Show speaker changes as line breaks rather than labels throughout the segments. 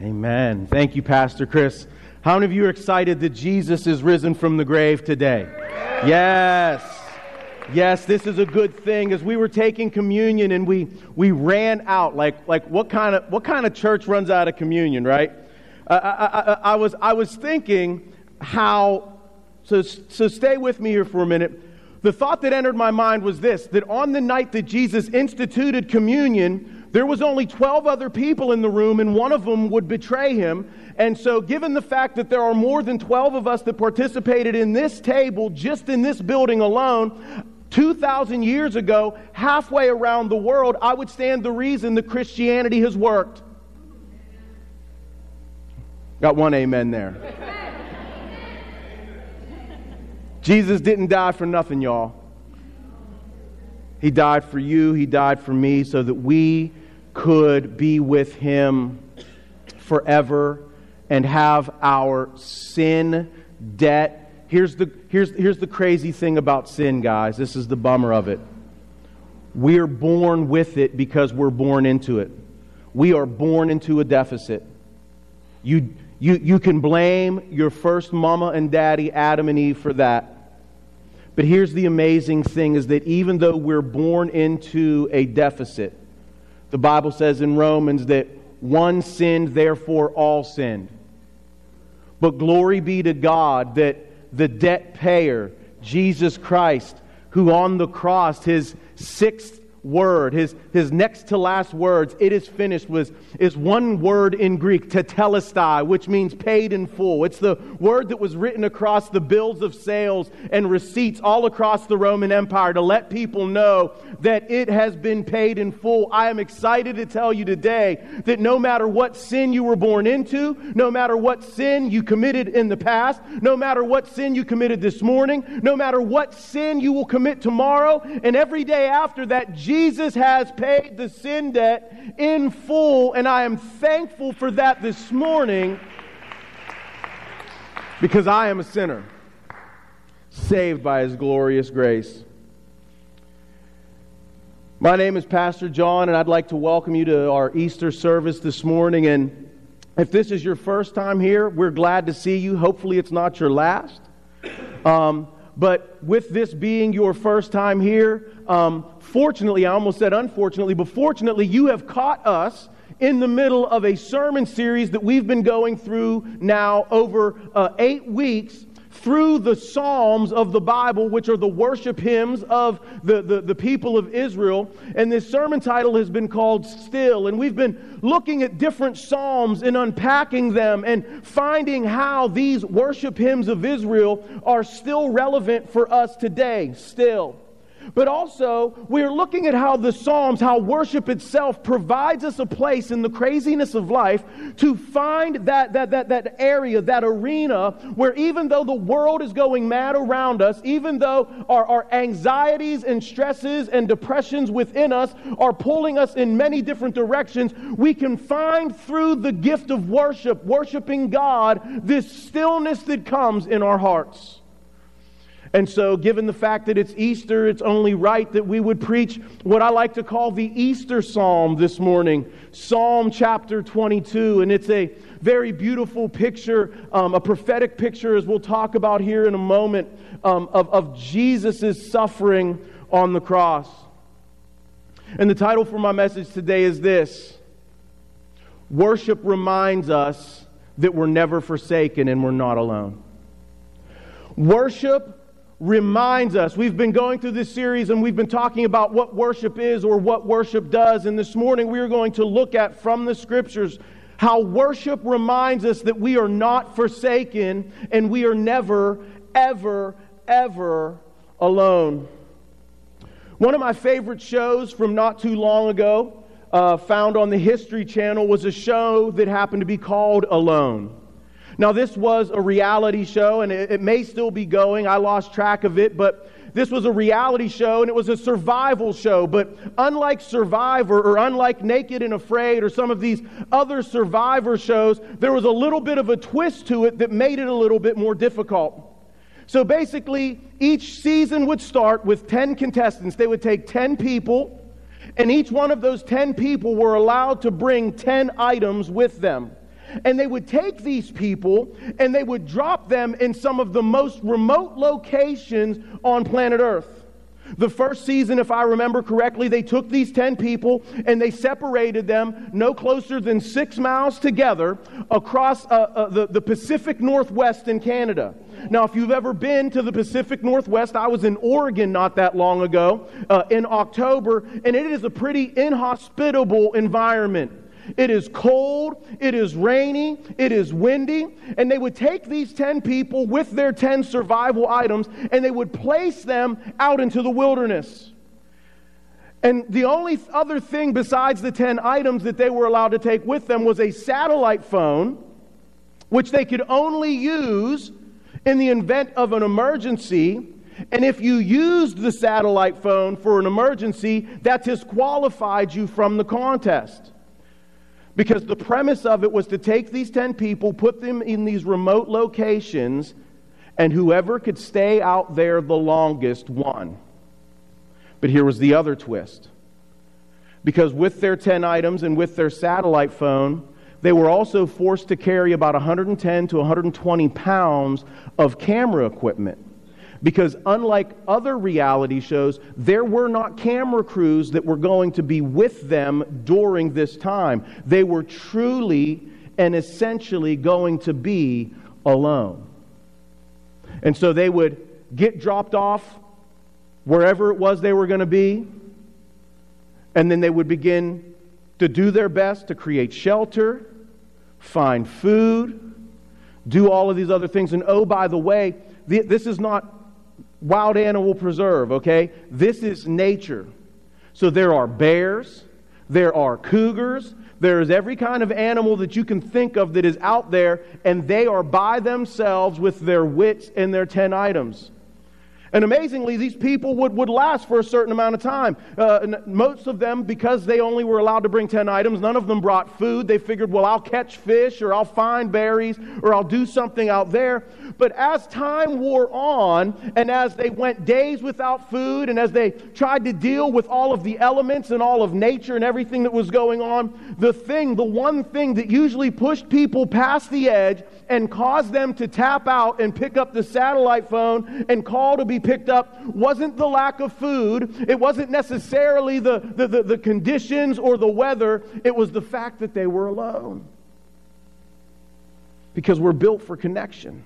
Amen. Thank you, Pastor Chris. How many of you are excited that Jesus is risen from the grave today? Yes. Yes, this is a good thing. As we were taking communion and we ran out, like what kind of church runs out of communion, right? I was thinking how. So stay with me here for a minute. The thought that entered my mind was this: that on the night that Jesus instituted communion, there was only 12 other people in the room, and one of them would betray him. And so given the fact that there are more than 12 of us that participated in this table, just in this building alone, 2,000 years ago, halfway around the world, I would stand the reason that Christianity has worked. Got one amen there. Jesus didn't die for nothing, y'all. He died for you. He died for me so that we could be with Him forever and have our sin debt. Here's the crazy thing about sin, guys. This is the bummer of it. We're born with it because we're born into it. We are born into a deficit. You can blame your first mama and daddy, Adam and Eve, for that. But here's the amazing thing, is that even though we're born into a deficit, the Bible says in Romans that one sinned, therefore all sinned. But glory be to God that the debt payer, Jesus Christ, who on the cross, His sixth word, his next to last words, "it is finished," is one word in Greek, tetelestai, which means paid in full. It's the word that was written across the bills of sales and receipts all across the Roman Empire to let people know that it has been paid in full. I am excited to tell you today that no matter what sin you were born into, no matter what sin you committed in the past, no matter what sin you committed this morning, no matter what sin you will commit tomorrow, and every day after that, Jesus has paid the sin debt in full, and I am thankful for that this morning because I am a sinner saved by His glorious grace. My name is Pastor John, and I'd like to welcome you to our Easter service this morning. And if this is your first time here, we're glad to see you. Hopefully it's not your last. But with this being your first time here, fortunately, I almost said unfortunately, but fortunately, you have caught us in the middle of a sermon series that we've been going through now over 8 weeks through the Psalms of the Bible, which are the worship hymns of the people of Israel. And this sermon title has been called Still. And we've been looking at different Psalms and unpacking them and finding how these worship hymns of Israel are still relevant for us today, still. But also, we're looking at how the Psalms, how worship itself provides us a place in the craziness of life to find that area, that arena, where even though the world is going mad around us, even though our anxieties and stresses and depressions within us are pulling us in many different directions, we can find through the gift of worship, worshiping God, this stillness that comes in our hearts. And so, given the fact that it's Easter, it's only right that we would preach what I like to call the Easter Psalm this morning, Psalm chapter 22. And it's a very beautiful picture, a prophetic picture, as we'll talk about here in a moment, of Jesus' suffering on the cross. And the title for my message today is this: Worship reminds us that we're never forsaken and we're not alone. Worship reminds us. We've been going through this series and we've been talking about what worship is or what worship does. And this morning we are going to look at from the Scriptures how worship reminds us that we are not forsaken and we are never, ever, ever alone. One of my favorite shows from not too long ago, found on the History Channel, was a show that happened to be called Alone. Now, this was a reality show, and it may still be going. I lost track of it, but this was a reality show, and it was a survival show. But unlike Survivor, or unlike Naked and Afraid, or some of these other survivor shows, there was a little bit of a twist to it that made it a little bit more difficult. So basically, each season would start with 10 contestants. They would take 10 people, and each one of those 10 people were allowed to bring 10 items with them. And they would take these people and they would drop them in some of the most remote locations on planet Earth. The first season, if I remember correctly, they took these 10 people and they separated them no closer than 6 miles together across the Pacific Northwest in Canada. Now, if you've ever been to the Pacific Northwest, I was in Oregon not that long ago in October, and it is a pretty inhospitable environment. It is cold, it is rainy, it is windy, and they would take these 10 people with their 10 survival items and they would place them out into the wilderness. And the only other thing besides the 10 items that they were allowed to take with them was a satellite phone, which they could only use in the event of an emergency. And if you used the satellite phone for an emergency, that disqualified you from the contest. Because the premise of it was to take these 10 people, put them in these remote locations, and whoever could stay out there the longest won. But here was the other twist. Because with their 10 items and with their satellite phone, they were also forced to carry about 110 to 120 pounds of camera equipment. Because unlike other reality shows, there were not camera crews that were going to be with them during this time. They were truly and essentially going to be alone. And so they would get dropped off wherever it was they were going to be, and then they would begin to do their best to create shelter, find food, do all of these other things. And oh, by the way, this is not wild animal preserve, okay? This is nature. So there are bears, there are cougars, there is every kind of animal that you can think of that is out there, and they are by themselves with their wits and their 10 items. And amazingly, these people would last for a certain amount of time. Most of them, because they only were allowed to bring 10 items, none of them brought food. They figured, well, I'll catch fish, or I'll find berries, or I'll do something out there. But as time wore on, and as they went days without food, and as they tried to deal with all of the elements and all of nature and everything that was going on, the one thing that usually pushed people past the edge and caused them to tap out and pick up the satellite phone and call to be picked up wasn't the lack of food. It wasn't necessarily the conditions or the weather. It was the fact that they were alone. Because we're built for connection.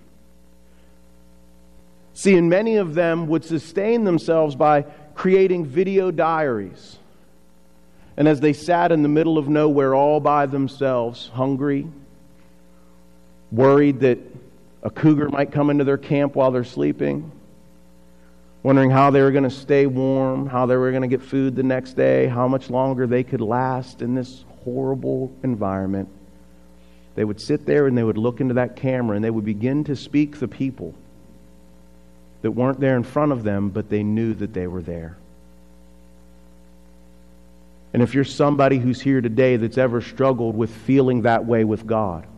See, and many of them would sustain themselves by creating video diaries. And as they sat in the middle of nowhere all by themselves, hungry, worried that a cougar might come into their camp while they're sleeping, wondering how they were going to stay warm, how they were going to get food the next day, how much longer they could last in this horrible environment, they would sit there and they would look into that camera and they would begin to speak the people that weren't there in front of them, but they knew that they were there. And if you're somebody who's here today that's ever struggled with feeling that way with God,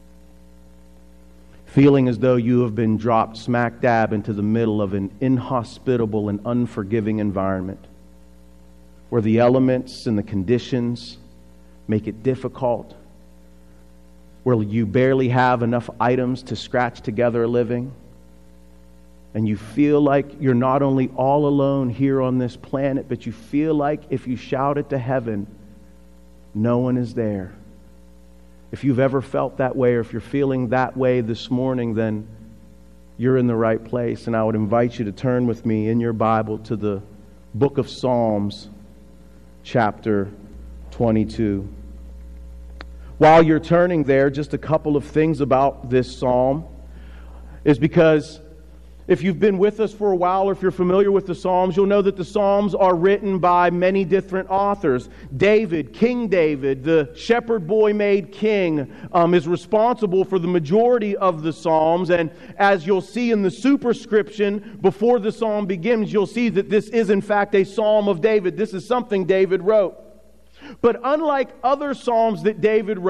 feeling as though you have been dropped smack dab into the middle of an inhospitable and unforgiving environment where the elements and the conditions make it difficult, where you barely have enough items to scratch together a living, and you feel like you're not only all alone here on this planet, but you feel like if you shout it to heaven, no one is there. If you've ever felt that way, or if you're feeling that way this morning, then you're in the right place. And I would invite you to turn with me in your Bible to the book of Psalms, chapter 22. While you're turning there, just a couple of things about this psalm is because if you've been with us for a while, or if you're familiar with the Psalms, you'll know that the Psalms are written by many different authors. David, King David, the shepherd boy made king, is responsible for the majority of the Psalms. And as you'll see in the superscription before the psalm begins, you'll see that this is in fact a psalm of David. This is something David wrote. But unlike other psalms that David wrote,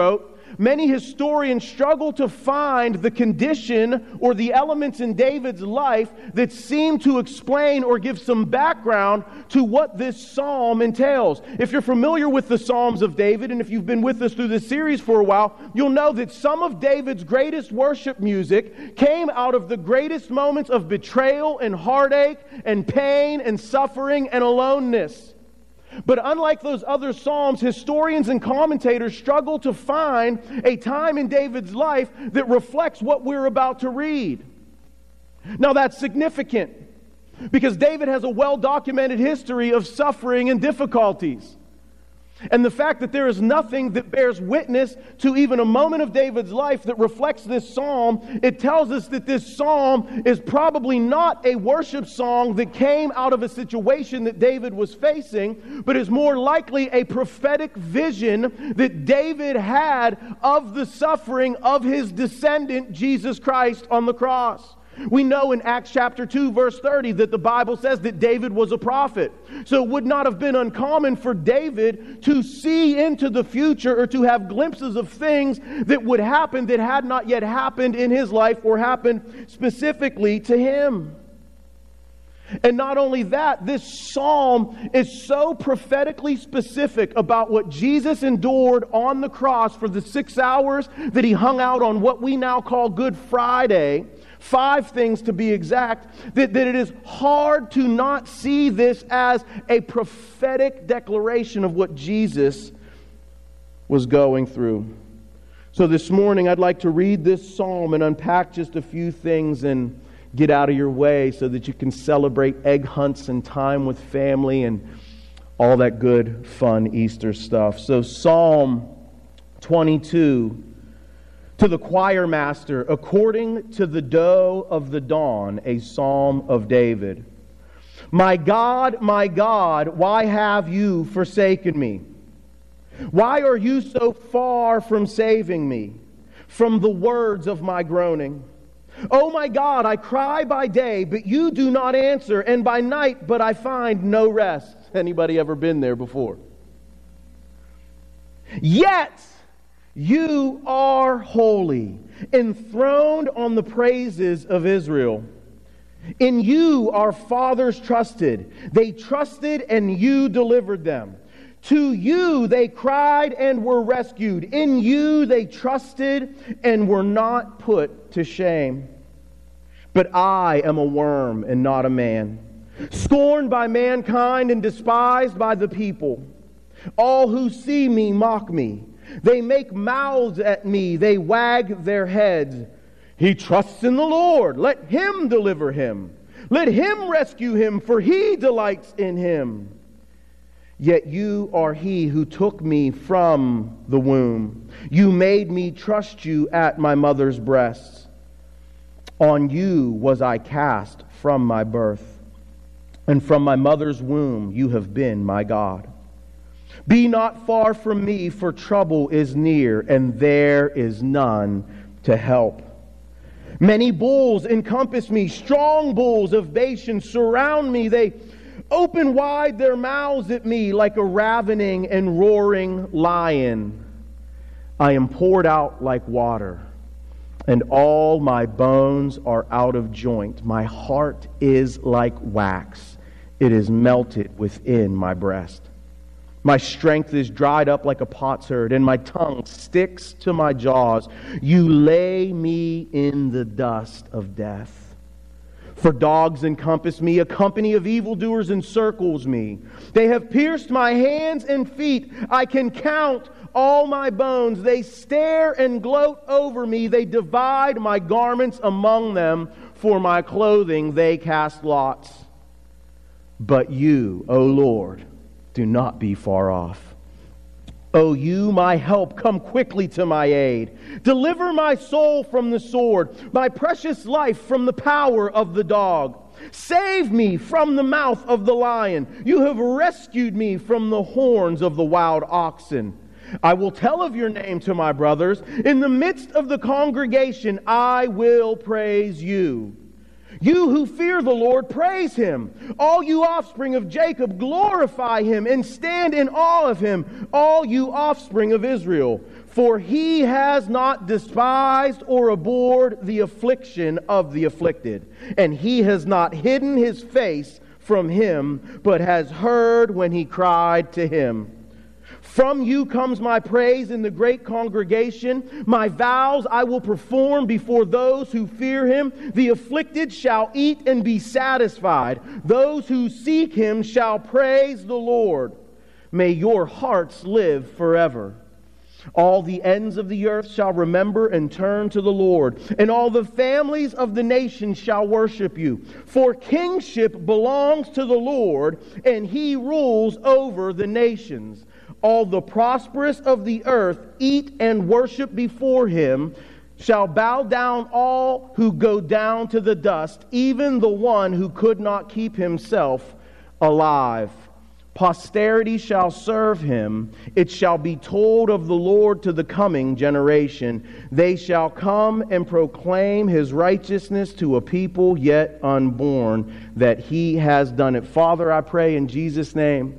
many historians struggle to find the condition or the elements in David's life that seem to explain or give some background to what this psalm entails. If you're familiar with the Psalms of David, and if you've been with us through this series for a while, you'll know that some of David's greatest worship music came out of the greatest moments of betrayal and heartache and pain and suffering and aloneness. But unlike those other psalms, historians and commentators struggle to find a time in David's life that reflects what we're about to read. Now that's significant because David has a well-documented history of suffering and difficulties. And the fact that there is nothing that bears witness to even a moment of David's life that reflects this psalm, it tells us that this psalm is probably not a worship song that came out of a situation that David was facing, but is more likely a prophetic vision that David had of the suffering of his descendant, Jesus Christ, on the cross. We know in Acts chapter 2, verse 30, that the Bible says that David was a prophet. So it would not have been uncommon for David to see into the future or to have glimpses of things that would happen that had not yet happened in his life or happened specifically to him. And not only that, this psalm is so prophetically specific about what Jesus endured on the cross for the 6 hours that he hung out on what we now call Good Friday, 5 things to be exact, that it is hard to not see this as a prophetic declaration of what Jesus was going through. So this morning I'd like to read this psalm and unpack just a few things and get out of your way so that you can celebrate egg hunts and time with family and all that good, fun Easter stuff. So Psalm 22, to the choir master, according to the doe of the dawn, a psalm of David. My God, why have you forsaken me? Why are you so far from saving me from the words of my groaning? Oh my God, I cry by day, but you do not answer, and by night, but I find no rest. Anybody ever been there before? Yet you are holy, enthroned on the praises of Israel. In you our fathers trusted. They trusted and you delivered them. To you they cried and were rescued. In you they trusted and were not put to shame. But I am a worm and not a man, scorned by mankind and despised by the people. All who see me mock me. They make mouths at me. They wag their heads. He trusts in the Lord. Let him deliver him. Let him rescue him, for he delights in him. Yet you are he who took me from the womb. You made me trust you at my mother's breasts. On you was I cast from my birth, and from my mother's womb you have been my God. Be not far from me, for trouble is near, and there is none to help. Many bulls encompass me, strong bulls of Bashan surround me. They open wide their mouths at me like a ravening and roaring lion. I am poured out like water, and all my bones are out of joint. My heart is like wax. It is melted within my breast. My strength is dried up like a potsherd, and my tongue sticks to my jaws. You lay me in the dust of death. For dogs encompass me, a company of evildoers encircles me. They have pierced my hands and feet. I can count all my bones. They stare and gloat over me. They divide my garments among them. For my clothing they cast lots. But you, O Lord, do not be far off. O you, my help, come quickly to my aid. Deliver my soul from the sword, my precious life from the power of the dog. Save me from the mouth of the lion. You have rescued me from the horns of the wild oxen. I will tell of your name to my brothers. In the midst of the congregation, I will praise you. You who fear the Lord, praise him. All you offspring of Jacob, glorify him and stand in awe of him, all you offspring of Israel. For he has not despised or abhorred the affliction of the afflicted, and he has not hidden his face from him, but has heard when he cried to him. From you comes my praise in the great congregation. My vows I will perform before those who fear him. The afflicted shall eat and be satisfied. Those who seek him shall praise the Lord. May your hearts live forever. All the ends of the earth shall remember and turn to the Lord, and all the families of the nations shall worship you. For kingship belongs to the Lord, and he rules over the nations. All the prosperous of the earth eat and worship before him. Shall bow down all who go down to the dust, even the one who could not keep himself alive. Posterity shall serve him. It shall be told of the Lord to the coming generation. They shall come and proclaim his righteousness to a people yet unborn, that he has done it. Father, I pray in Jesus' name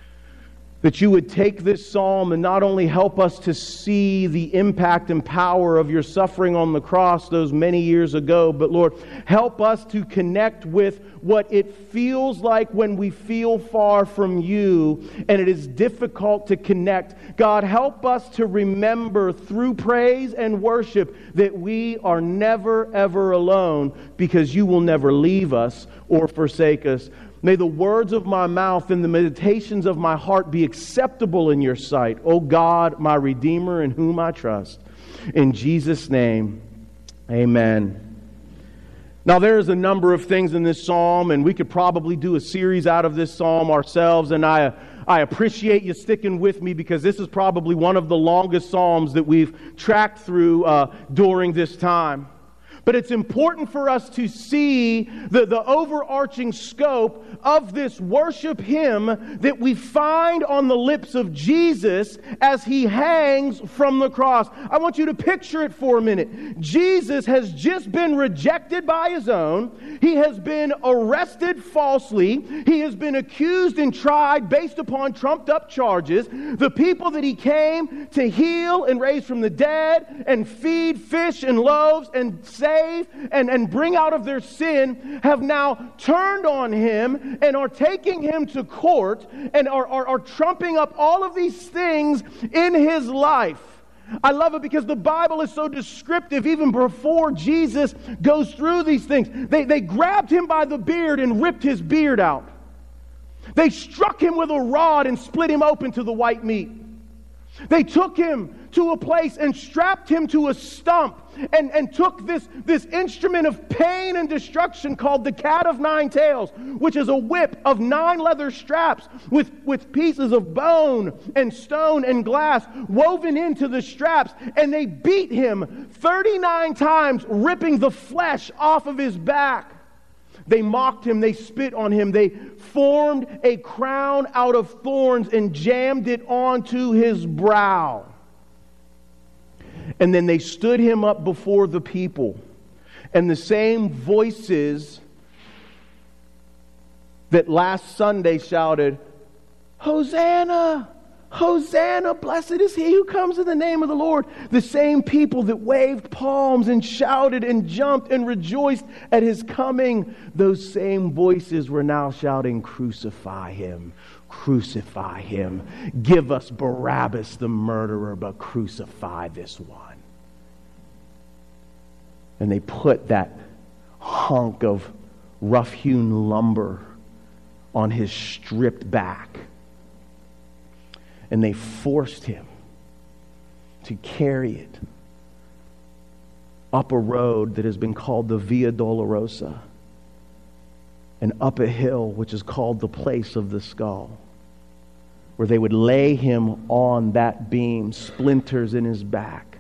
that you would take this psalm and not only help us to see the impact and power of your suffering on the cross those many years ago, but Lord, help us to connect with what it feels like when we feel far from you and it is difficult to connect. God, help us to remember through praise and worship that we are never, ever alone, because you will never leave us or forsake us. May the words of my mouth and the meditations of my heart be acceptable in your sight, O God, my Redeemer, in whom I trust. In Jesus' name, amen. Now, there's a number of things in this psalm, and we could probably do a series out of this psalm ourselves, and I appreciate you sticking with me, because this is probably one of the longest psalms that we've tracked through during this time. But it's important for us to see the overarching scope of this worship hymn that we find on the lips of Jesus as he hangs from the cross. I want you to picture it for a minute. Jesus has just been rejected by his own. He has been arrested falsely. He has been accused and tried based upon trumped up charges. The people that he came to heal and raise from the dead and feed fish and loaves and save and bring out of their sin have now turned on him and are taking him to court and are trumping up all of these things in his life. I love it because the Bible is so descriptive even before Jesus goes through these things. They grabbed him by the beard and ripped his beard out. They struck him with a rod and split him open to the white meat. They took him to a place and strapped him to a stump and took this instrument of pain and destruction called the cat of nine tails, which is a whip of 9 leather straps with pieces of bone and stone and glass woven into the straps, and they beat him 39 times, ripping the flesh off of his back. They mocked him, they spit on him, they formed a crown out of thorns and jammed it onto his brow. And then they stood him up before the people. And the same voices that last Sunday shouted, "Hosanna! Hosanna! Blessed is he who comes in the name of the Lord." The same people that waved palms and shouted and jumped and rejoiced at his coming, those same voices were now shouting, "Crucify him! Crucify him! Give us Barabbas the murderer, but crucify this one." And they put that hunk of rough-hewn lumber on his stripped back. And they forced him to carry it up a road that has been called the Via Dolorosa and up a hill which is called the Place of the Skull, where they would lay him on that beam, splinters in his back,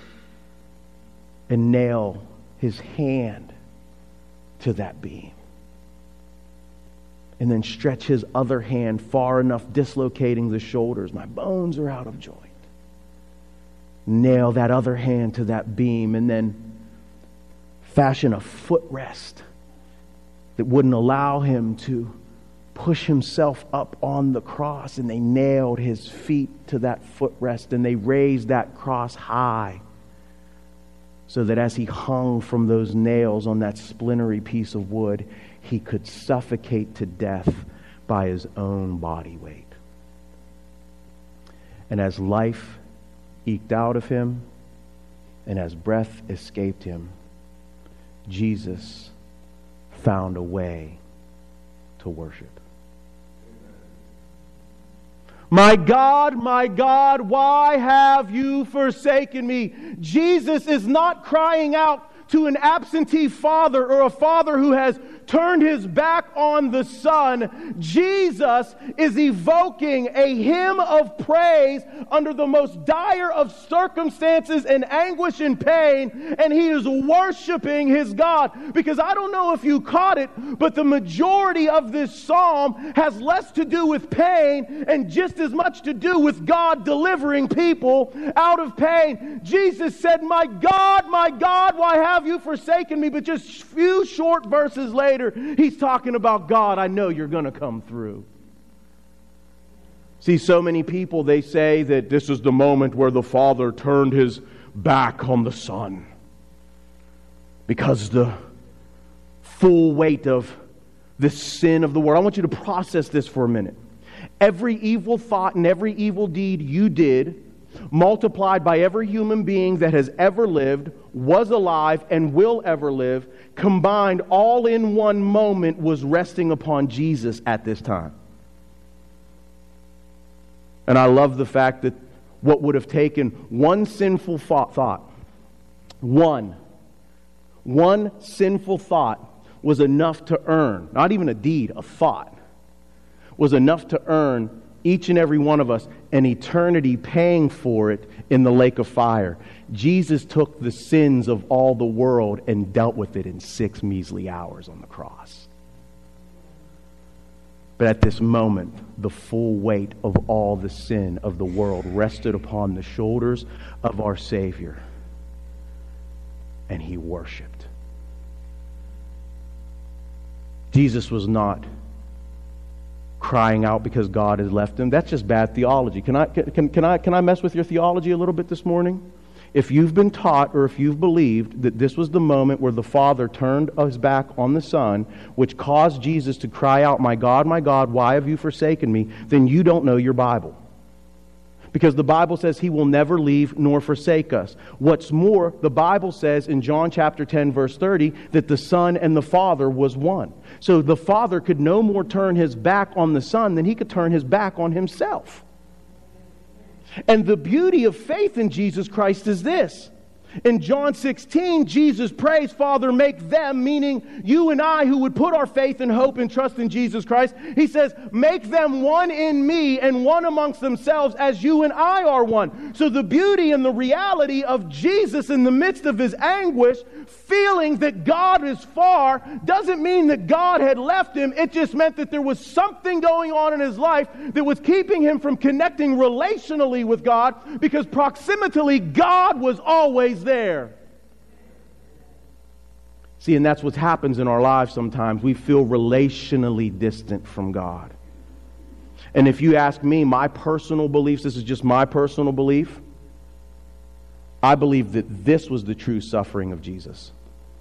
and nail his hand to that beam. And then stretch his other hand far enough, dislocating the shoulders. My bones are out of joint. Nail that other hand to that beam, and then fashion a footrest that wouldn't allow him to push himself up on the cross, and they nailed his feet to that footrest, and they raised that cross high so that as he hung from those nails on that splintery piece of wood, he could suffocate to death by his own body weight. And as life eked out of him, and as breath escaped him, Jesus found a way to worship. My God, why have you forsaken me? Jesus is not crying out to an absentee father or a father who has turned his back on the Son. Jesus is evoking a hymn of praise under the most dire of circumstances and anguish and pain, and he is worshiping his God. Because I don't know if you caught it, but the majority of this psalm has less to do with pain and just as much to do with God delivering people out of pain. Jesus said, my God, why have you forsaken me? But just a few short verses later, he's talking about, God, I know you're going to come through. See, so many people, they say that this is the moment where the Father turned his back on the Son, because the full weight of this sin of the world. I want you to process this for a minute. Every evil thought and every evil deed you did, multiplied by every human being that has ever lived, was alive, and will ever live, combined all in one moment, was resting upon Jesus at this time. And I love the fact that what would have taken one sinful thought, one sinful thought was enough to earn, not even a deed, a thought, was enough to earn each and every one of us an eternity paying for it in the lake of fire. Jesus took the sins of all the world and dealt with it in 6 measly hours on the cross. But at this moment, the full weight of all the sin of the world rested upon the shoulders of our Savior, and he worshiped. Jesus was not crying out because God has left him. That's just bad theology. Can I mess with your theology a little bit this morning? If you've been taught or if you've believed that this was the moment where the Father turned his back on the Son, which caused Jesus to cry out, my God, why have you forsaken me?" then you don't know your Bible. Because the Bible says he will never leave nor forsake us. What's more, the Bible says in John chapter 10 verse 30 that the Son and the Father was one. So the Father could no more turn his back on the Son than he could turn his back on himself. And the beauty of faith in Jesus Christ is this. In John 16, Jesus prays, "Father, make them," meaning you and I who would put our faith and hope and trust in Jesus Christ. He says, "Make them one in me and one amongst themselves as you and I are one." So the beauty and the reality of Jesus in the midst of his anguish, feeling that God is far, doesn't mean that God had left him. It just meant that there was something going on in his life that was keeping him from connecting relationally with God, because proximately God was always there. See, and that's what happens in our lives sometimes. We feel relationally distant from God. And if you ask me, my personal beliefs, this is just my personal belief, I believe that this was the true suffering of Jesus.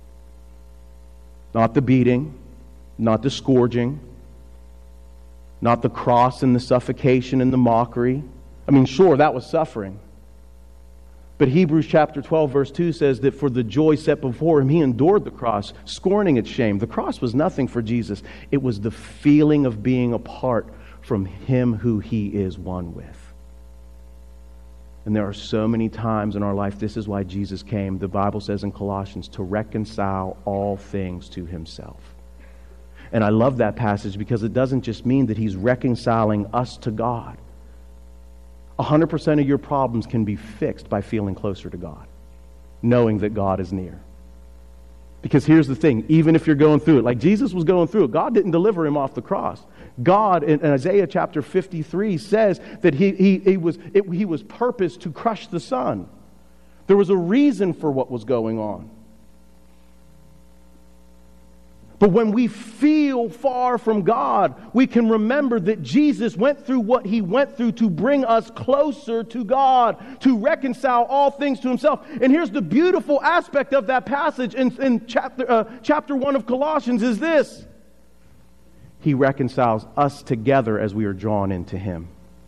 Not the beating, not the scourging, not the cross and the suffocation and the mockery. I mean, sure, that was suffering. But Hebrews chapter 12 verse 2 says that for the joy set before him, he endured the cross, scorning its shame. The cross was nothing for Jesus. It was the feeling of being apart from him who he is one with. And there are so many times in our life, this is why Jesus came, the Bible says in Colossians, to reconcile all things to himself. And I love that passage because it doesn't just mean that he's reconciling us to God. 100% of your problems can be fixed by feeling closer to God, knowing that God is near. Because here's the thing, even if you're going through it, like Jesus was going through it, God didn't deliver him off the cross. God, in Isaiah chapter 53, says that he was purposed to crush the Son. There was a reason for what was going on. But when we feel far from God, we can remember that Jesus went through what He went through to bring us closer to God, to reconcile all things to Himself. And here's the beautiful aspect of that passage in chapter 1 of Colossians is this. He reconciles us together as we are drawn into Him.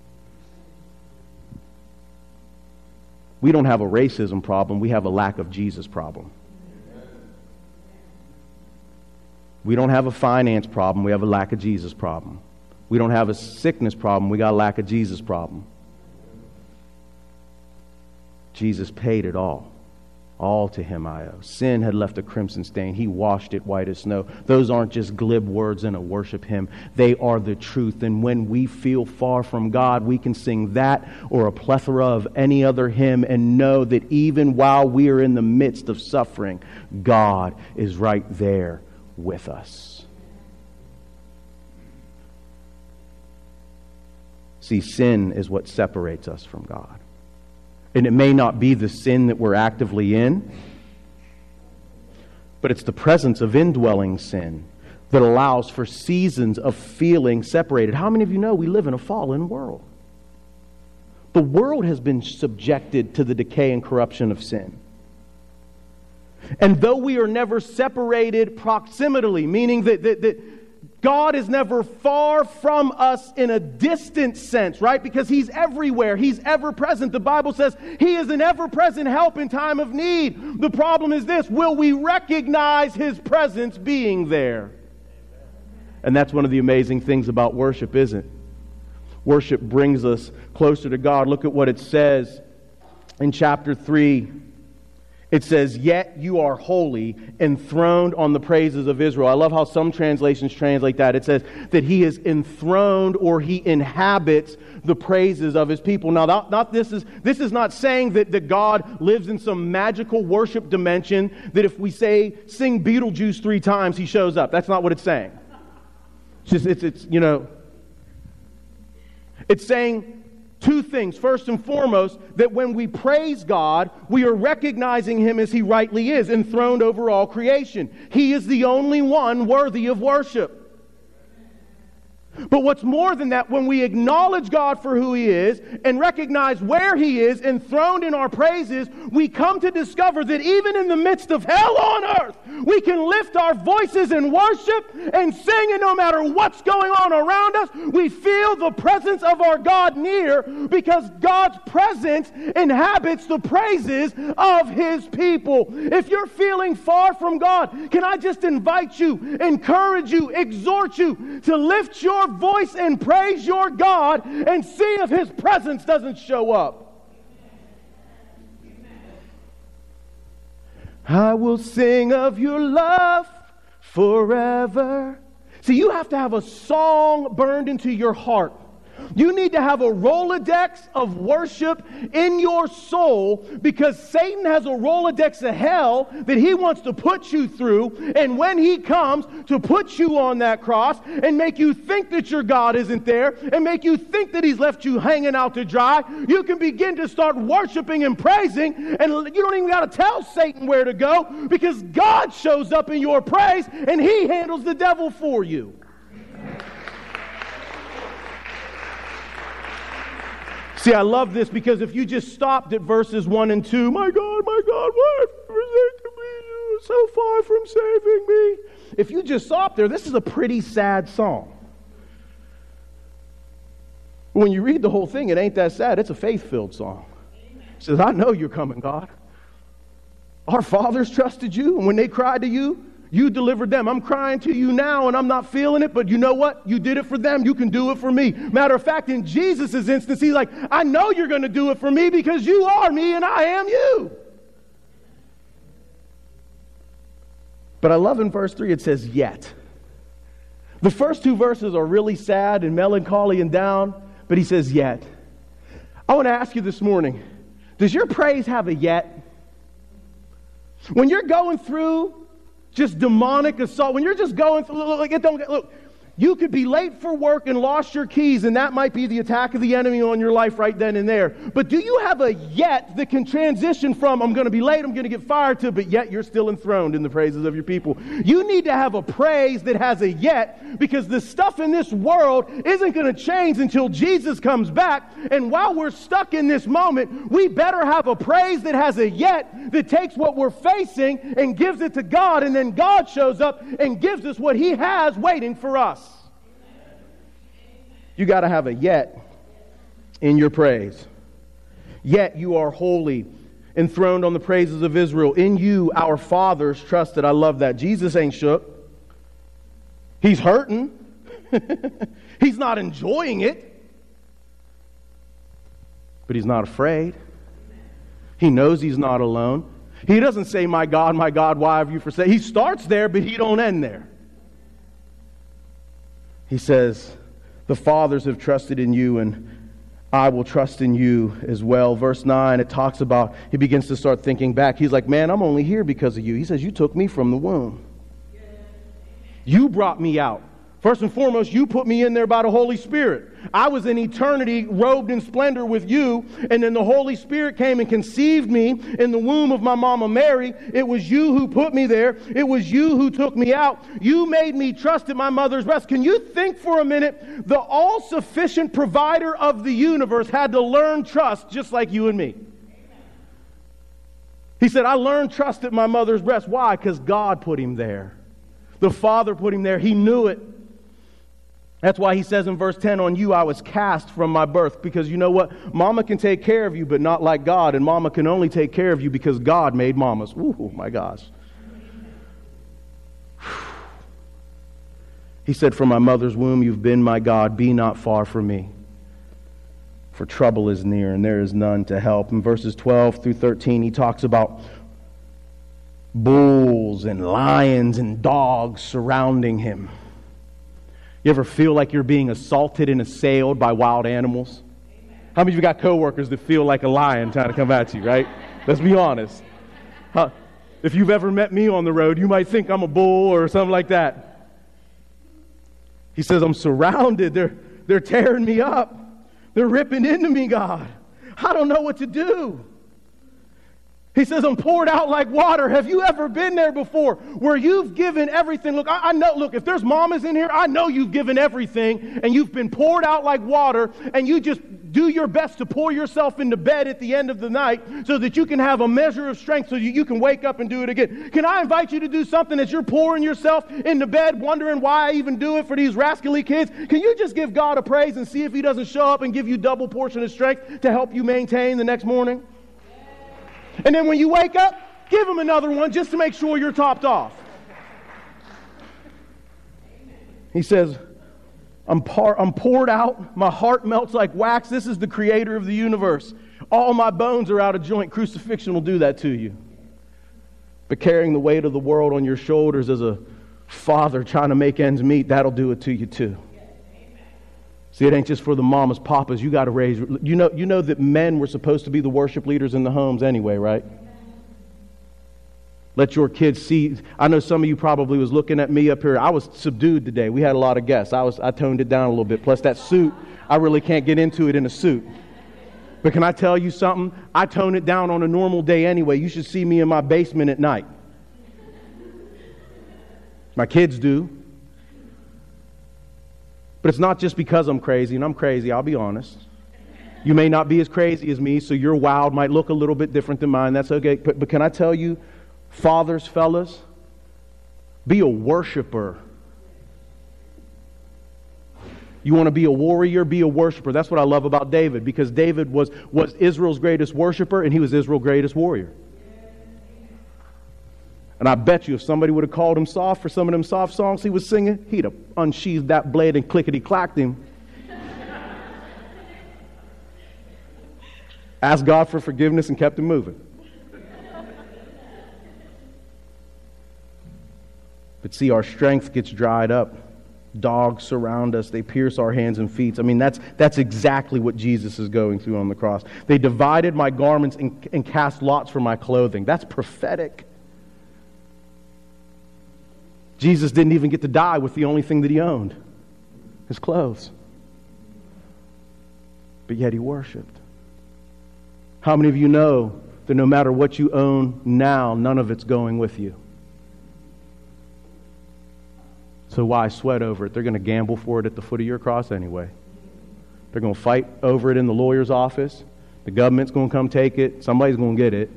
We don't have a racism problem. We have a lack of Jesus problem. We don't have a finance problem. We have a lack of Jesus problem. We don't have a sickness problem. We got a lack of Jesus problem. Jesus paid it all. All to Him I owe. Sin had left a crimson stain. He washed it white as snow. Those aren't just glib words in a worship hymn. They are the truth. And when we feel far from God, we can sing that or a plethora of any other hymn and know that even while we are in the midst of suffering, God is right there with us. See, sin is what separates us from God. And it may not be the sin that we're actively in, but it's the presence of indwelling sin that allows for seasons of feeling separated. How many of you know we live in a fallen world? The world has been subjected to the decay and corruption of sin. And though we are never separated proximately, meaning that God is never far from us in a distant sense, right? Because He's everywhere. He's ever present. The Bible says He is an ever-present help in time of need. The problem is this: will we recognize His presence being there? And that's one of the amazing things about worship, isn't it? Worship brings us closer to God. Look at what it says in chapter 3. It says, "Yet you are holy, enthroned on the praises of Israel." I love how some translations translate that. It says that He is enthroned, or He inhabits the praises of His people. Now, this is not saying that God lives in some magical worship dimension that if we sing Beetlejuice 3 times, He shows up. That's not what it's saying. It's saying two things. First and foremost, that when we praise God, we are recognizing Him as He rightly is, enthroned over all creation. He is the only one worthy of worship. But what's more than that, when we acknowledge God for who He is and recognize where He is enthroned in our praises, we come to discover that even in the midst of hell on earth, we can lift our voices in worship and sing, and no matter what's going on around us, we feel the presence of our God near, because God's presence inhabits the praises of His people. If you're feeling far from God, can I just invite you, encourage you, exhort you to lift your voice and praise your God and see if His presence doesn't show up. I will sing of your love forever. See, you have to have a song burned into your heart. You need to have a Rolodex of worship in your soul, because Satan has a Rolodex of hell that he wants to put you through. And when he comes to put you on that cross and make you think that your God isn't there and make you think that He's left you hanging out to dry, you can begin to start worshiping and praising, and you don't even got to tell Satan where to go, because God shows up in your praise and He handles the devil for you. See, I love this, because if you just stopped at verses 1 and 2, my God, why have you forsaken me? You are so far from saving me. If you just stopped there, this is a pretty sad song. When you read the whole thing, it ain't that sad. It's a faith-filled song. It says, I know you're coming, God. Our fathers trusted you, and when they cried to you, you delivered them. I'm crying to you now, and I'm not feeling it, but you know what? You did it for them. You can do it for me. Matter of fact, in Jesus' instance, He's like, I know you're going to do it for me, because you are me and I am you. But I love in verse 3, it says, yet. The first 2 verses are really sad and melancholy and down, but He says, yet. I want to ask you this morning, does your praise have a yet? When you're going through just demonic assault, when you're just going through, look, You could be late for work and lost your keys, and that might be the attack of the enemy on your life right then and there. But do you have a yet that can transition from, I'm going to be late, I'm going to get fired, to, but yet you're still enthroned in the praises of your people? You need to have a praise that has a yet, because the stuff in this world isn't going to change until Jesus comes back. And while we're stuck in this moment, we better have a praise that has a yet, that takes what we're facing and gives it to God, and then God shows up and gives us what He has waiting for us. You got to have a yet in your praise. Yet you are holy, enthroned on the praises of Israel. In you our fathers trusted. I love that. Jesus ain't shook. He's hurting. He's not enjoying it. But He's not afraid. He knows He's not alone. He doesn't say, my God, why have you forsaken? He starts there, but He don't end there. He says, the fathers have trusted in you, and I will trust in you as well. Verse 9, it talks about, he begins to start thinking back. He's like, man, I'm only here because of you. He says, you took me from the womb. You brought me out. First and foremost, you put me in there by the Holy Spirit. I was in eternity robed in splendor with you, and then the Holy Spirit came and conceived me in the womb of my mama Mary. It was you who put me there. It was you who took me out. You made me trust at my mother's breast. Can you think for a minute? The all-sufficient provider of the universe had to learn trust just like you and me. He said, I learned trust at my mother's breast. Why? Because God put him there. The Father put him there. He knew it. That's why he says in verse 10, on you I was cast from my birth. Because you know what? Mama can take care of you, but not like God. And mama can only take care of you because God made mamas. Ooh, my gosh. He said, from my mother's womb you've been my God. Be not far from me. For trouble is near, and there is none to help. In verses 12 through 13, he talks about bulls and lions and dogs surrounding him. You ever feel like you're being assaulted and assailed by wild animals? How many of you got coworkers that feel like a lion trying to come at you, right? Let's be honest. If you've ever met me on the road, you might think I'm a bull or something like that. He says, I'm surrounded. They're tearing me up. They're ripping into me, God. I don't know what to do. He says, I'm poured out like water. Have you ever been there before where you've given everything? Look, I know, look, if there's mamas in here, I know you've given everything and you've been poured out like water, and you just do your best to pour yourself into bed at the end of the night so that you can have a measure of strength so you can wake up and do it again. Can I invite you to do something as you're pouring yourself into bed, wondering why I even do it for these rascally kids? Can you just give God a praise and see if He doesn't show up and give you double portion of strength to help you maintain the next morning? And then when you wake up, give Him another one just to make sure you're topped off. He says, I'm poured out. My heart melts like wax. This is the Creator of the universe. All my bones are out of joint. Crucifixion will do that to you. But carrying the weight of the world on your shoulders as a father trying to make ends meet, that'll do it to you too. See, it ain't just for the mamas, papas. You got to raise. You know that men were supposed to be the worship leaders in the homes anyway, right? Let your kids see. I know some of you probably was looking at me up here. I was subdued today. We had a lot of guests. I toned it down a little bit. Plus that suit, I really can't get into it in a suit. But can I tell you something? I tone it down on a normal day anyway. You should see me in my basement at night. My kids do. But it's not just because I'm crazy, and I'm crazy, I'll be honest. You may not be as crazy as me, so your wild might look a little bit different than mine. That's okay. But can I tell you, fathers, fellas, be a worshiper. You want to be a warrior, be a worshiper. That's what I love about David, because David was Israel's greatest worshiper, and he was Israel's greatest warrior. And I bet you if somebody would have called him soft for some of them soft songs he was singing, he'd have unsheathed that blade and clickety-clacked him. Asked God for forgiveness and kept him moving. But see, our strength gets dried up. Dogs surround us. They pierce our hands and feet. I mean, that's exactly what Jesus is going through on the cross. They divided my garments and cast lots for my clothing. That's prophetic. Jesus didn't even get to die with the only thing that He owned. his clothes. But yet he worshiped. How many of you know that no matter what you own now, none of it's going with you? So why sweat over it? They're going to gamble for it at the foot of your cross anyway. They're going to fight over it in the lawyer's office. The government's going to come take it. Somebody's going to get it.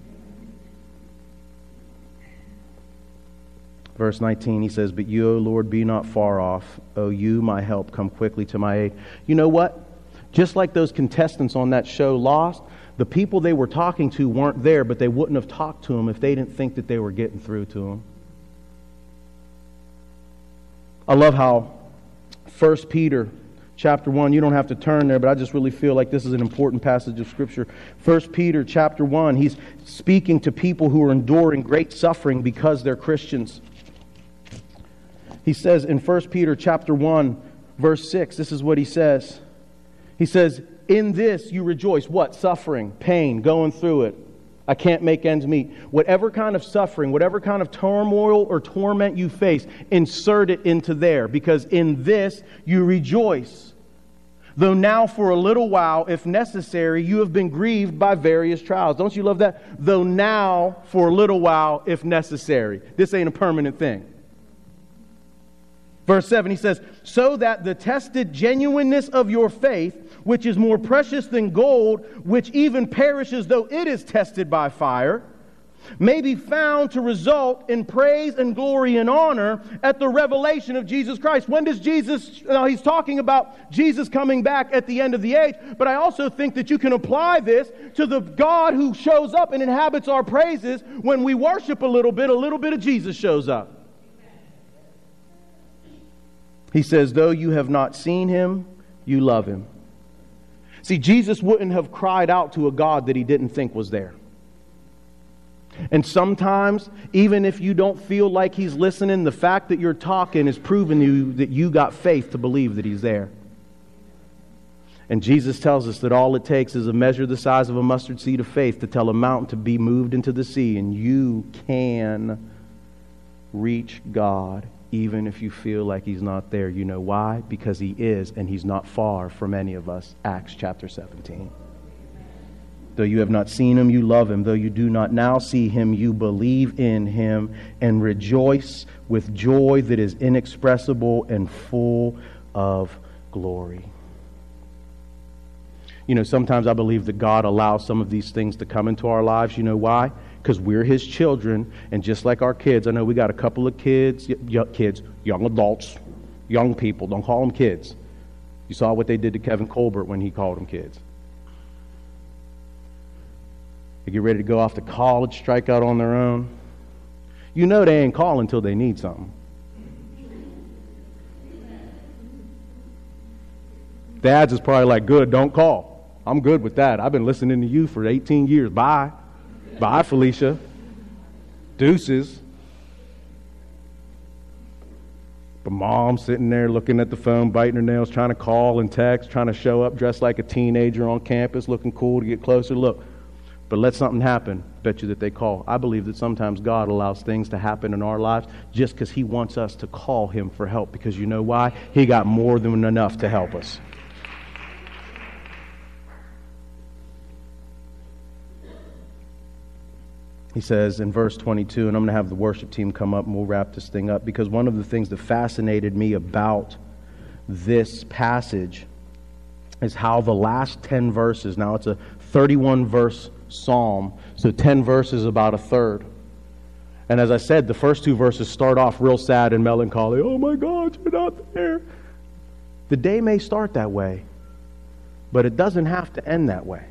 Verse 19, he says, "But you, O Lord, be not far off. O you, my help, come quickly to my aid." You know what? Just like those contestants on that show Lost, the people they were talking to weren't there, but they wouldn't have talked to them if they didn't think that they were getting through to them. I love how 1 Peter chapter 1, you don't have to turn there, but I just really feel like this is an important passage of Scripture. 1 Peter chapter 1, he's speaking to people who are enduring great suffering because they're Christians. He says in 1 Peter chapter 1, verse 6, this is what he says. He says, "In this you rejoice." What? Suffering, pain, going through it. I can't make ends meet. Whatever kind of suffering, whatever kind of turmoil or torment you face, insert it into there. Because in this you rejoice. Though now for a little while, if necessary, you have been grieved by various trials. Don't you love that? Though now for a little while, if necessary. This ain't a permanent thing. Verse 7, he says, "So that the tested genuineness of your faith, which is more precious than gold, which even perishes though it is tested by fire, may be found to result in praise and glory and honor at the revelation of Jesus Christ." When does Jesus, now he's talking about Jesus coming back at the end of the age, but I also think that you can apply this to the God who shows up and inhabits our praises. When we worship a little bit of Jesus shows up. He says, "Though you have not seen him, you love him." See, Jesus wouldn't have cried out to a God that he didn't think was there. And sometimes, even if you don't feel like he's listening, the fact that you're talking is proving to you that you got faith to believe that he's there. And Jesus tells us that all it takes is a measure the size of a mustard seed of faith to tell a mountain to be moved into the sea, and you can reach God even if you feel like he's not there. You know why? Because he is, and he's not far from any of us. Acts chapter 17. "Though you have not seen him, you love him. Though you do not now see him, you believe in him and rejoice with joy that is inexpressible and full of glory." You know, sometimes I believe that God allows some of these things to come into our lives. You know why? Because we're his children, and just like our kids, I know we got a couple of kids, young adults, young people, don't call them kids. You saw what they did to Kevin Colbert when he called them kids. They get ready to go off to college, strike out on their own. You know they ain't calling until they need something. Dads is probably like, "Good, don't call. I'm good with that. I've been listening to you for 18 years. Bye. Bye, Felicia. Deuces." But mom sitting there looking at the phone, biting her nails, trying to call and text, trying to show up dressed like a teenager on campus, looking cool to get closer. Look, but let something happen. Bet you that they call. I believe that sometimes God allows things to happen in our lives just because he wants us to call him for help. Because you know why? He got more than enough to help us. He says in verse 22, and I'm going to have the worship team come up and we'll wrap this thing up, because one of the things that fascinated me about this passage is how the last 10 verses, now it's a 31 verse psalm, so 10 verses about a third. And as I said, the first two verses start off real sad and melancholy. Oh my God, you're not there. The day may start that way, but it doesn't have to end that way.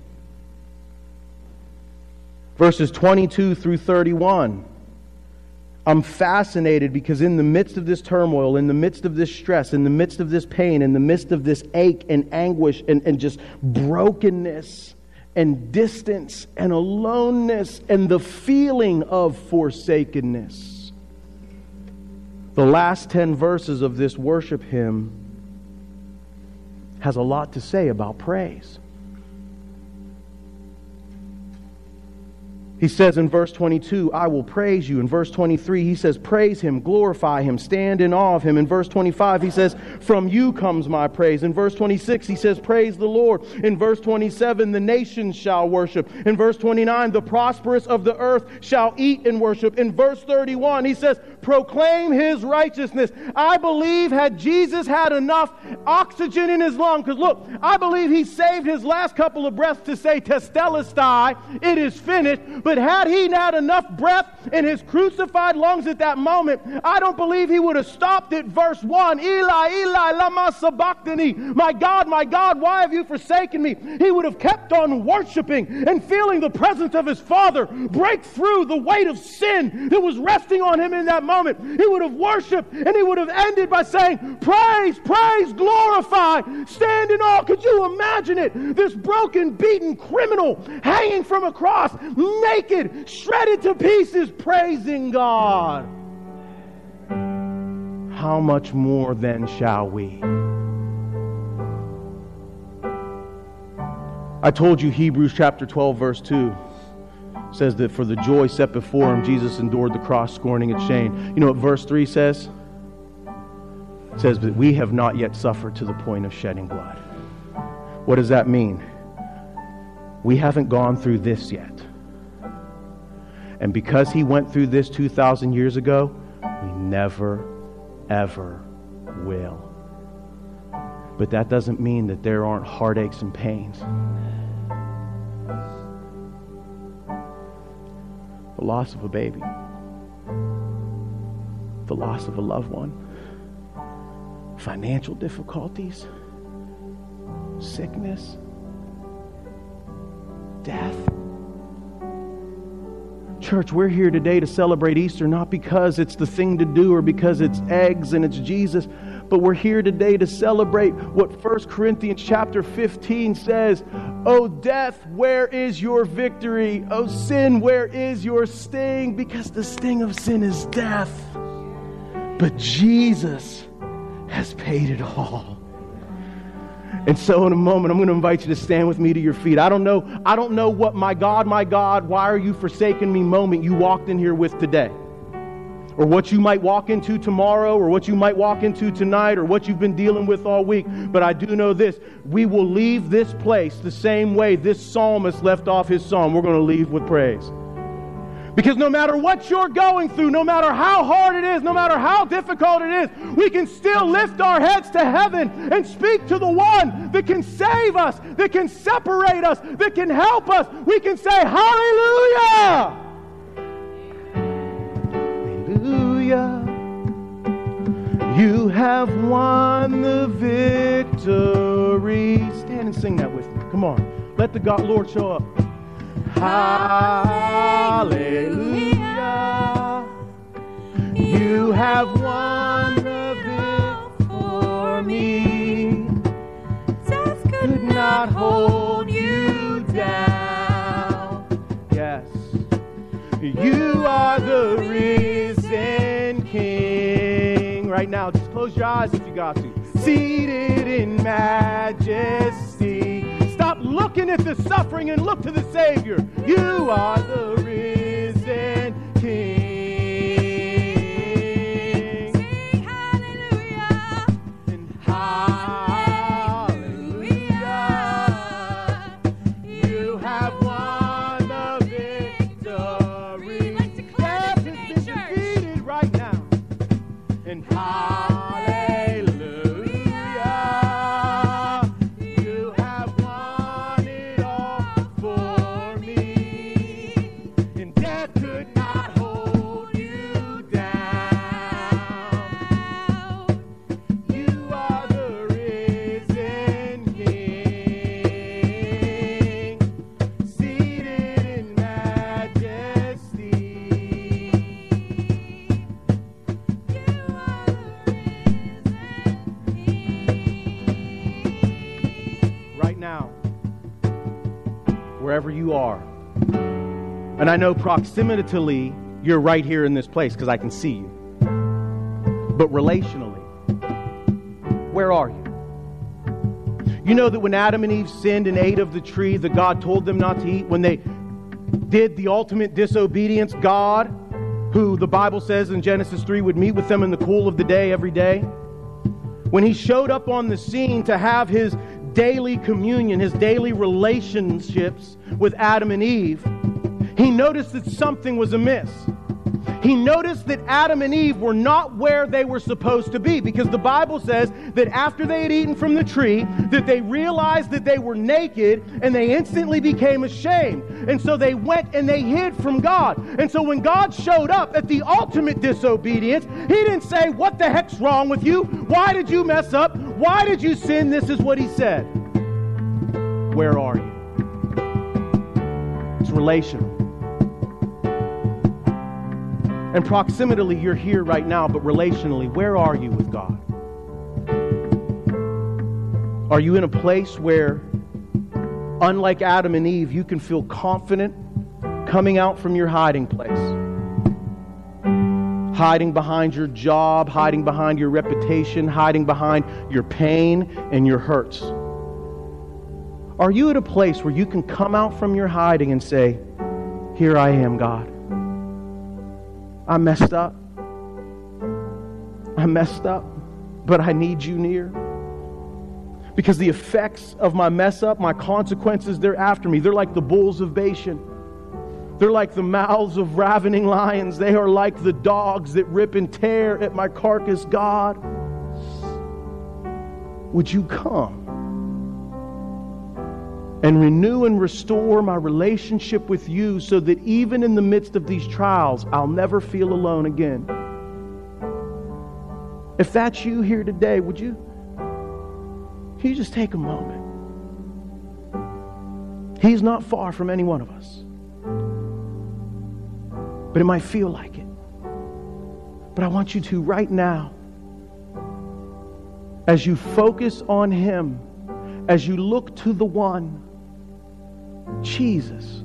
Verses 22 through 31. I'm fascinated because in the midst of this turmoil, in the midst of this stress, in the midst of this pain, in the midst of this ache and anguish and just brokenness and distance and aloneness and the feeling of forsakenness, the last 10 verses of this worship hymn has a lot to say about praise. He says in verse 22, I will praise you. In verse 23, he says, praise him, glorify him, stand in awe of him. In verse 25, he says, from you comes my praise. In verse 26, he says, praise the Lord. In verse 27, the nations shall worship. In verse 29, the prosperous of the earth shall eat and worship. In verse 31, he says, proclaim his righteousness. I believe had Jesus had enough oxygen in his lung, because look, I believe he saved his last couple of breaths to say, Testelestai, it is finished. But had he not enough breath in his crucified lungs at that moment, I don't believe he would have stopped at verse 1. Eli, Eli, lama sabachthani. My God, why have you forsaken me? He would have kept on worshiping and feeling the presence of his Father break through the weight of sin that was resting on him in that moment. He would have worshiped, and he would have ended by saying, praise, praise, glorify, stand in awe. Could you imagine it? This broken, beaten criminal hanging from a cross, naked, shredded to pieces, praising God. How much more then shall we? I told you Hebrews chapter 12 verse 2 says that for the joy set before him, Jesus endured the cross, scorning its shame. You know what verse 3 says? It says that we have not yet suffered to the point of shedding blood. What does that mean? We haven't gone through this yet. And because he went through this 2,000 years ago, we never, ever will. But that doesn't mean that there aren't heartaches and pains. The loss of a baby. The loss of a loved one. Financial difficulties. Sickness. Death. Church, we're here today to celebrate Easter not because it's the thing to do or because it's eggs and it's Jesus, but we're here today to celebrate what 1 Corinthians chapter 15 says. O death, where is your victory? O sin, where is your sting? Because the sting of sin is death. But Jesus has paid it all. And so in a moment, I'm going to invite you to stand with me to your feet. I don't know what my God, why are you forsaking me moment you walked in here with today. Or what you might walk into tomorrow, or what you might walk into tonight, or what you've been dealing with all week. But I do know this. We will leave this place the same way this psalmist left off his psalm. We're going to leave with praise. Because no matter what you're going through, no matter how hard it is, no matter how difficult it is, we can still lift our heads to heaven and speak to the one that can save us, that can separate us, that can help us. We can say, hallelujah! Hallelujah! You have won the victory. Stand and sing that with me. Come on. Let the God, Lord show up. Hallelujah. You have won the victory for me. Death could not hold you down. Yes. You are the risen King. Right now, just close your eyes if you got to. Seated in majesty. Stop looking at the suffering and look to the Savior. You are the risen King.
Sing hallelujah.
And hallelujah. You have won the victory.
Let's declare this today, church.
Death has been defeated right now. And hallelujah. Wherever you are. And I know proximately you're right here in this place because I can see you. But relationally, where are you? You know that when Adam and Eve sinned and ate of the tree that God told them not to eat, when they did the ultimate disobedience, God, who the Bible says in Genesis 3 would meet with them in the cool of the day every day, when he showed up on the scene to have his daily communion, his daily relationships with Adam and Eve, he noticed that something was amiss. He noticed that Adam and Eve were not where they were supposed to be, because the Bible says that after they had eaten from the tree, that they realized that they were naked and they instantly became ashamed. And so they went and they hid from God. And so when God showed up at the ultimate disobedience, he didn't say, "What the heck's wrong with you? Why did you mess up? Why did you sin?" This is what he said. "Where are you?" It's relational. And proximately, you're here right now, but relationally, where are you with God? Are you in a place where, unlike Adam and Eve, you can feel confident coming out from your hiding place? Hiding behind your job, hiding behind your reputation, hiding behind your pain and your hurts. Are you at a place where you can come out from your hiding and say, "Here I am, God. I messed up. But I need you near." Because the effects of my mess up, my consequences, they're after me. They're like the bulls of Bashan. They're like the mouths of ravening lions. They are like the dogs that rip and tear at my carcass. God, would you come and renew and restore my relationship with you, so that even in the midst of these trials, I'll never feel alone again? If that's you here today, can you just take a moment? He's not far from any one of us. But it might feel like it. But I want you to, right now, as you focus on Him, as you look to the one, Jesus,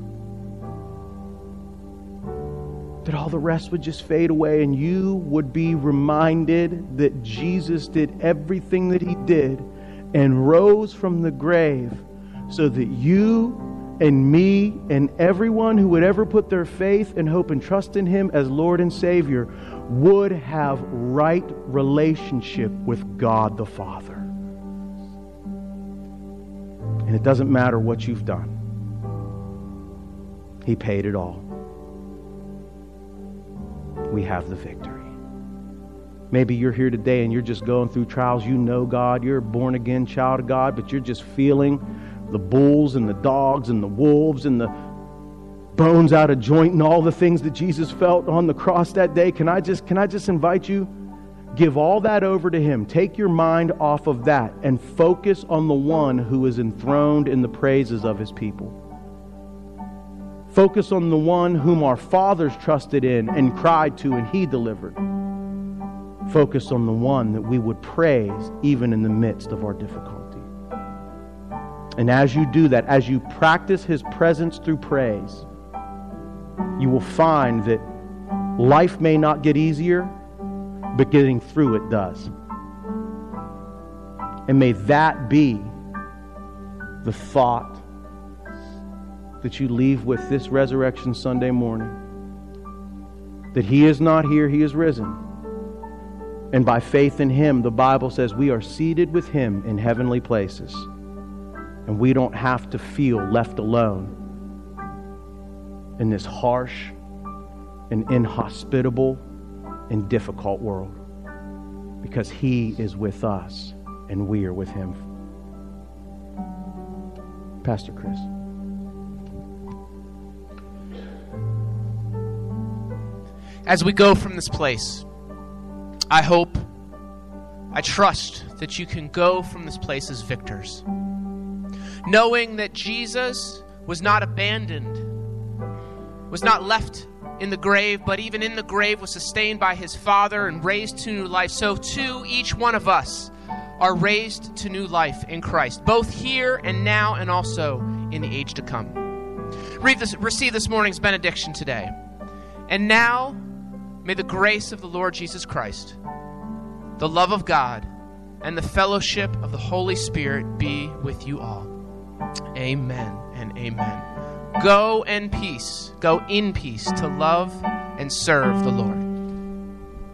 that all the rest would just fade away and you would be reminded that Jesus did everything that He did and rose from the grave so that you and me and everyone who would ever put their faith and hope and trust in Him as Lord and Savior would have right relationship with God the Father. And it doesn't matter what you've done. He paid it all. We have the victory. Maybe you're here today and you're just going through trials. You know God. You're a born-again child of God, but you're just feeling the bulls and the dogs and the wolves and the bones out of joint and all the things that Jesus felt on the cross that day. Can I just invite you? Give all that over to Him. Take your mind off of that and focus on the one who is enthroned in the praises of His people. Focus on the one whom our fathers trusted in and cried to, and He delivered. Focus on the one that we would praise even in the midst of our difficulty. And as you do that, as you practice His presence through praise, you will find that life may not get easier, but getting through it does. And may that be the thought that you leave with this Resurrection Sunday morning. That He is not here, He is risen. And by faith in Him, the Bible says we are seated with Him in heavenly places. And we don't have to feel left alone in this harsh and inhospitable and difficult world. Because He is with us and we are with Him. Pastor Chris.
As we go from this place, I trust that you can go from this place as victors, knowing that Jesus was not abandoned, was not left in the grave, but even in the grave was sustained by His Father and raised to new life. So too, each one of us are raised to new life in Christ, both here and now and also in the age to come. Receive this morning's benediction today. And now, may the grace of the Lord Jesus Christ, the love of God, and the fellowship of the Holy Spirit be with you all. Amen and amen. Go in peace. Go in peace to love and serve the Lord.